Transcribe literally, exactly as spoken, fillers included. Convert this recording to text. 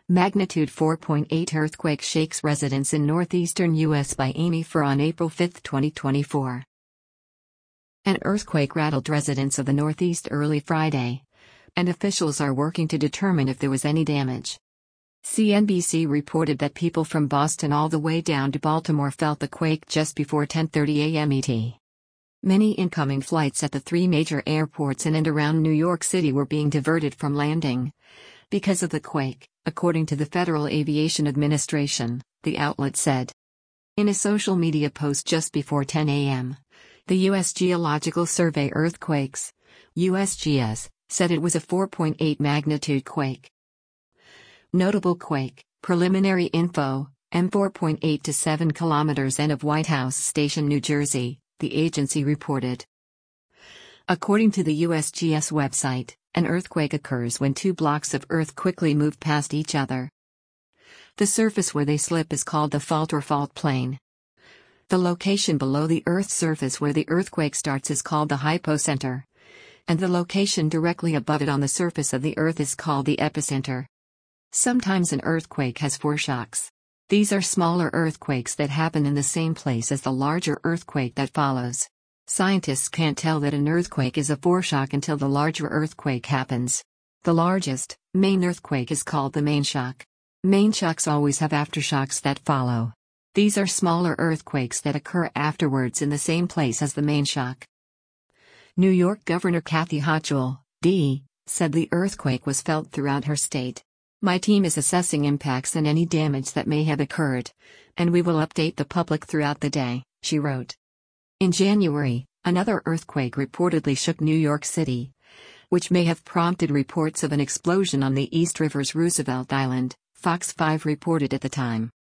Magnitude four point eight earthquake shakes residents in northeastern U S by Amy Fur on April fifth, twenty twenty-four. An earthquake rattled residents of the Northeast early Friday, and officials are working to determine if there was any damage. C N B C reported that people from Boston all the way down to Baltimore felt the quake just before ten thirty a m E T. Many incoming flights at the three major airports in and around New York City were being diverted from landing because of the quake, according to the Federal Aviation Administration, the outlet said. In a social media post just before ten a m, the U S Geological Survey Earthquakes, U S G S, said it was a four point eight magnitude quake. Notable quake, preliminary info, M four point eight to seven kilometers N of White House Station, New Jersey, the agency reported. According to the U S G S website, an earthquake occurs when two blocks of earth quickly move past each other. The surface where they slip is called the fault or fault plane. The location below the Earth's surface where the earthquake starts is called the hypocenter, and the location directly above it on the surface of the Earth is called the epicenter. Sometimes an earthquake has foreshocks. These are smaller earthquakes that happen in the same place as the larger earthquake that follows. Scientists can't tell that an earthquake is a foreshock until the larger earthquake happens. The largest, main earthquake is called the main shock. Main shocks always have aftershocks that follow. These are smaller earthquakes that occur afterwards in the same place as the main shock. New York Governor Kathy Hochul, D, said the earthquake was felt throughout her state. My team is assessing impacts and any damage that may have occurred, and we will update the public throughout the day, she wrote. In January, another earthquake reportedly shook New York City, which may have prompted reports of an explosion on the East River's Roosevelt Island, Fox five reported at the time.